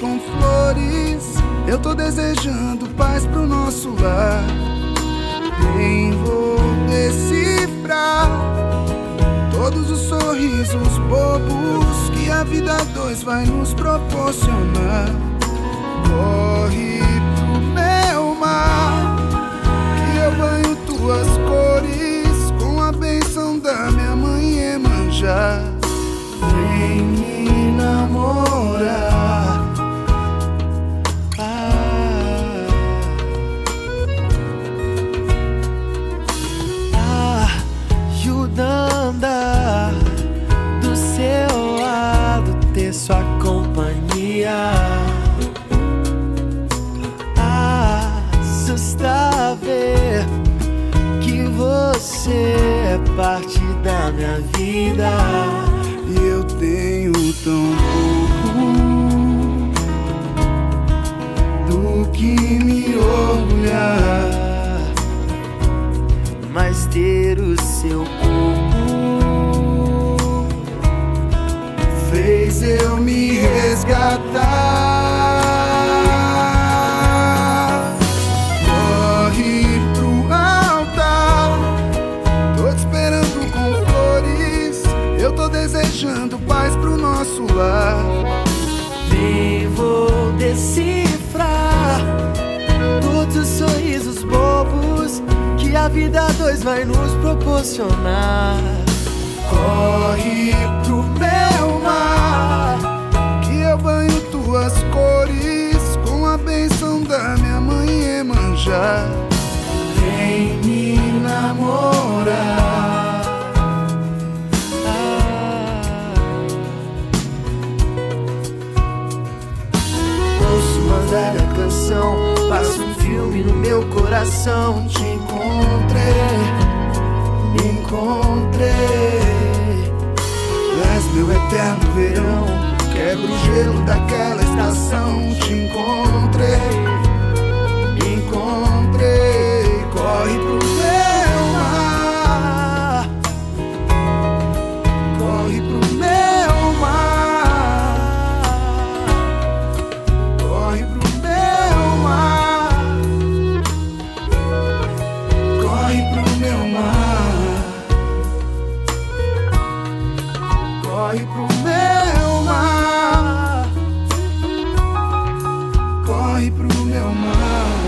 com flores. Eu tô desejando paz pro nosso lar. Bem, vou decifrar todos os sorrisos bobos que a vida a dois vai nos proporcionar. Corre pro meu mar, que eu banho tuas cores com a bênção da minha mãe Iemanjá. Vem me namorar. Ajudando do seu lado, ter sua companhia. Assusta ver que você é parte da minha vida. E eu tenho tão pouco do que me orgulhar, mas ter o seu corpo fez eu me resgatar. Corre pro altar, tô te esperando com flores. Eu tô desejando paz pro nosso lar. Vem, vou decifrar todos os sorrisos bobos que a vida a dois vai nos proporcionar. Corre pro meu mar, que eu banho tuas cores com a bênção da minha mãe Iemanjá. Vem me namorar. Ouço uma velha canção, passa um filme no meu coração. Te encontrei, me encontrei. És meu eterno verão, quebra o gelo daquela estação. Te encontrei, me encontrei. Corre pro meu mar, corre pro meu mar, corre pro meu mar, corre pro meu mar, corre pro meu mar, corre pro meu mar.